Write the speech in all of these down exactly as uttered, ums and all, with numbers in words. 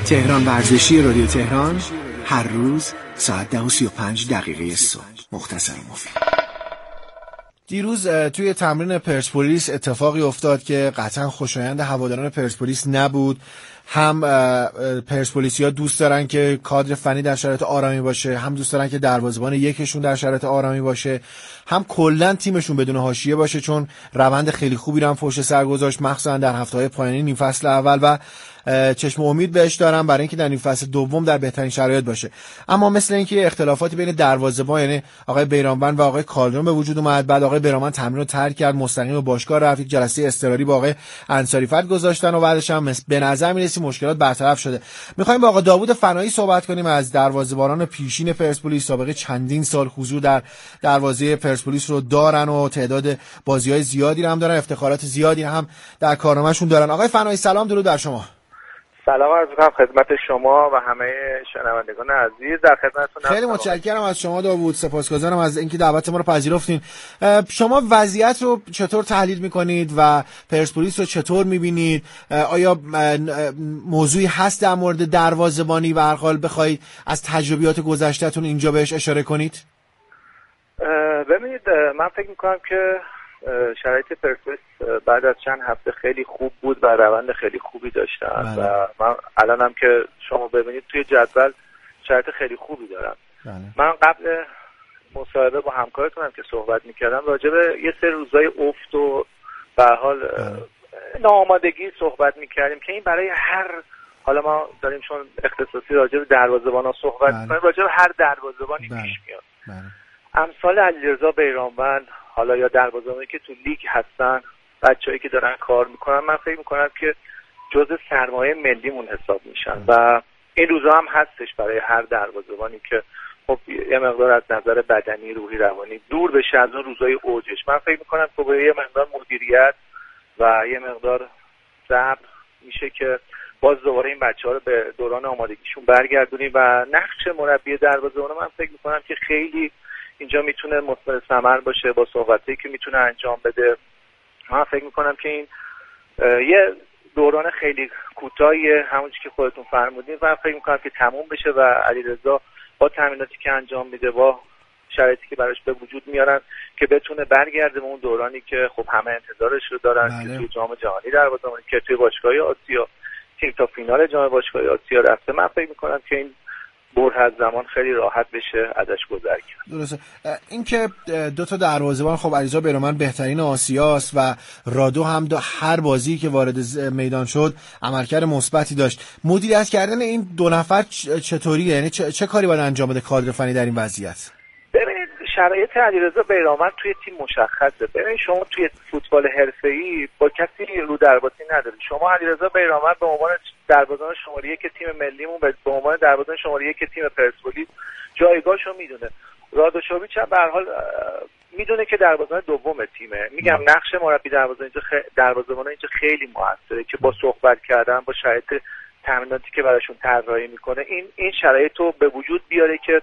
تهران ورزشی رادیو تهران، هر روز ساعت ده و سی و پنج دقیقه صبح. مختصر و مفید. دیروز توی تمرین پرسپولیس اتفاقی افتاد که قطعا خوشایند هواداران پرسپولیس نبود. هم پرسپولیسی‌ها دوست دارن که کادر فنی در شرایط آرامی باشه، هم دوست دارن که دروازه‌بان یکشون در شرایط آرامی باشه، هم کلا تیمشون بدون حاشیه باشه، چون روند خیلی خوبی رو هم پشت سر گذاشت، مخصوصا در هفته‌های پایانی نیم فصل اول، و چشم امید بهش دارم برای اینکه در نیم فصل دوم در بهترین شرایط باشه. اما مثل اینکه اختلافاتی بین دروازه‌بان یعنی آقای بیرانوند و آقای کالدرون به وجود اومد. بعد آقای بیرانوند تمرین رو ترک کرد، مستقیم به باشگاه رفت، یک جلسه اضطراری با آقای انصاری‌فت گذاشتن و بعدش هم به نظر می‌رسید مشکلات برطرف شده. می‌خوایم با آقا داوود فنایی صحبت کنیم از دروازه‌بانان پیشین پرسپولیس. سابقه چندین سال حضور در دروازه پرسپولیس رو دارن و تعداد بازی‌های زیادی هم دارن، افتخارات زیادی هم در کارنامه‌شون دارن. آقای فنایی سلام، درود بر شما. سلام عرض می‌کنم خدمت شما و همه شنوندگان عزیز. در خدمتتون خیلی متشکرم از شما داوود، سپاسگزارم از اینکه دعوت ما رو پذیرفتین. شما وضعیت رو چطور تحلیل می‌کنید و پرسپولیس رو چطور می‌بینید؟ آیا موضوعی هست در مورد دروازه‌بانی و هر حال بخواید از تجربیات گذشته‌تون اینجا بهش اشاره کنید؟ ببینید، من فکر می‌کنم که شرایط پرسپولیس بعد از چند هفته خیلی خوب بود و روند خیلی خوبی داشتن بله. و من الانم که شما ببینید توی جدول شرایط خیلی خوبی دارن. بله. من قبل مصاحبه با همکارتونم که صحبت میکردم راجع به یه سری روزای افت و به هر حال ناآمادگی صحبت میکردیم که این برای هر، حالا ما داریم چون اختصاصی راجع به دروازه‌بانا صحبت بله. میکنیم، راجع به هر دروازه‌بانی بله. پیش میاد. بله. امثال علیرضا بیرانوند، حالا یا دروازه‌بانی که تو لیگ هستن، بچه‌ای که دارن کار میکنن، من فکر میکنم که جزء سرمایه ملیمون حساب میشن و این روزا هم هستش برای هر دروازه‌بانی که خب یه مقدار از نظر بدنی، روحی، روانی دور بشه از اون روزای اوجش. من فکر میکنم که با یه مقدار مدیریت و یه مقدار صبر میشه که باز دوباره این بچه‌ها رو به دوران آمادگیشون برگردونیم و نقش مربی دروازه‌بان من فکر میکنم که خیلی اینجا میتونه مثمر ثمر باشه با صحبتایی که میتونه انجام بده. من فکر میکنم که این یه دوران خیلی کوتاهی، همونجوری که خودتون فرمودین، و فکر میکنم که تموم بشه و علیرضا با تمریناتی که انجام میده، با شرایطی که براش به وجود میارن، که بتونه برگرده به اون دورانی که خب همه انتظارش رو دارن بله. که توی جام جهانی دروازه‌بانی که توی باشگاه آسیا تیم تا فینال جام باشگاه آسیا رفته. من فکر میکنم که این برهه زمان خیلی راحت بشه ازش گذر کرد. درسته. این که دو تا دروازه‌بان، خب علیرضا بیرانوند بهترین آسیاست و رادو هم دو هر بازی که وارد میدان شد عملکرد مثبتی داشت. مدیریت کردن این دو نفر چطوریه؟ یعنی چه, چه کاری باید انجام بده کادر فنی در این وضعیت؟ ببینید، شرایط علیرضا بیرانوند توی تیم مشخصه. ببینید شما توی فوتبال حرفه‌ای با کسی رو درباسی ندارید. شما علیرضا بیرانوند به عنوان دروازه‌بان شماره یک تیم ملیمون، به عنوان دروازه‌بان شماره یک تیم پرسپولیس جایگاهشو میدونه. رادوشوویچ هم به هر حال میدونه که دروازه‌بان دوم تیمه. میگم نقش مربی دروازه‌بان اینجا خ... دروازه‌بان اینجا خیلی موثره که با صحبت کردن، با شرایط تمریناتی که براشون طراحی میکنه، این این شرایط رو به وجود بیاره که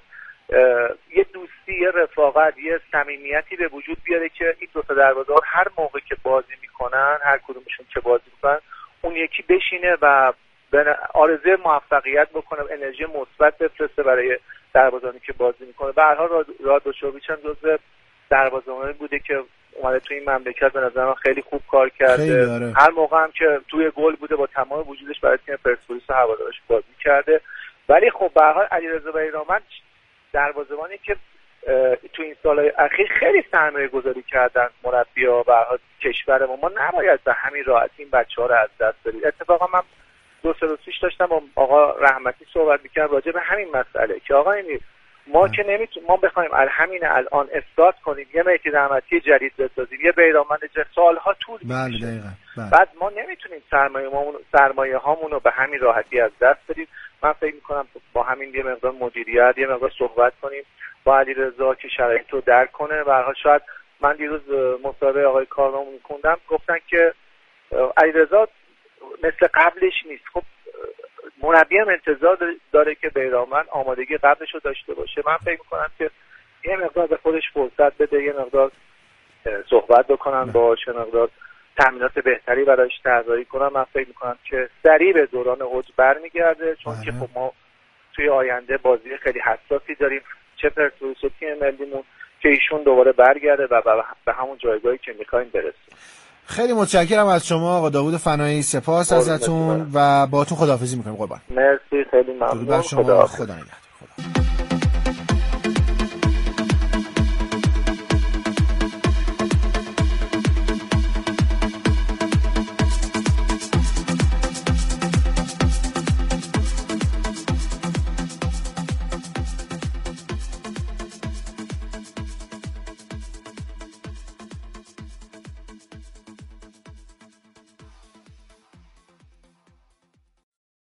یه دوستی، یه رفاقت، یه صمیمیتی به وجود بیاره که این دو تا دروازه‌بان هر موقع که بازی میکنن، هر کدومشون که بازی میکنن، اون یکی بشینه و آرزوی موفقیت بکنه، انرژی مثبت بفرسته برای دروازه‌بانی که بازی میکنه. به هر حال رادوشوویچ هم جزو دروازه‌بانایی بوده که اومده توی این مملکت، به نظر من خیلی خوب کار کرده. هر موقع هم که توی گل بوده با تمام وجودش برای تیم پرسپولیس و هوادارش بازی کرده. ولی خب به هر حال علیرضا بیرانوند دروازه‌بانی که تو این سالهای اخیر خیلی سرمایه گذاری کردن مربی‌ها و کشور ما، ما نباید به همین راحتی این بچه‌ها رو از دست بدیم. اتفاقا من دو سه روز پیش داشتم با آقا رحمتی صحبت می‌کردم راجع به همین مسئله که آقا این ما که نمیتونیم، ما بخوایم همین الان استارت کنیم یه مهدی رحمتی جدید بسازیم، یه بیرانوند جدید، سالها طول می‌کشه. بعد ما نمیتونیم سرمایه هامون سرمایه هامون رو به همین راحتی از دست بدیم. من فکر می‌کنم با همین یه مقدار مدیریت، یه مقدار صحبت کنیم با علیرضا که شرایط رو درک کنه. به هر حال شاید من دیروز مصاحبه آقای کارنامو می‌خوندم، گفتن که علیرضا مثل قبلش نیست. خب مربی هم انتظار داره که بیرانوند آمادگی قبلش رو داشته باشه. من فکر می‌کنم که یه مقدار به خودش فرصت بده، یه مقدار صحبت بکنن باهاش، یه مقدار تامینات بهتری براش طراحی کنن. من فکر میکنم که سریع به دوران اوج برمیگرده، چون آه. که خب ما توی آینده بازی خیلی حساسی داریم، چه پرسپولیس و تیم ملیمون، که ایشون دوباره برگرده و به همون جایگاهی که میخوایم برسیم. خیلی متشکرم از شما آقا داوود فنایی، سپاس ازتون و باهاتون خداحافظی میکنم قربان. مرسی، خیلی ممنون. خدا خدا نگهدار.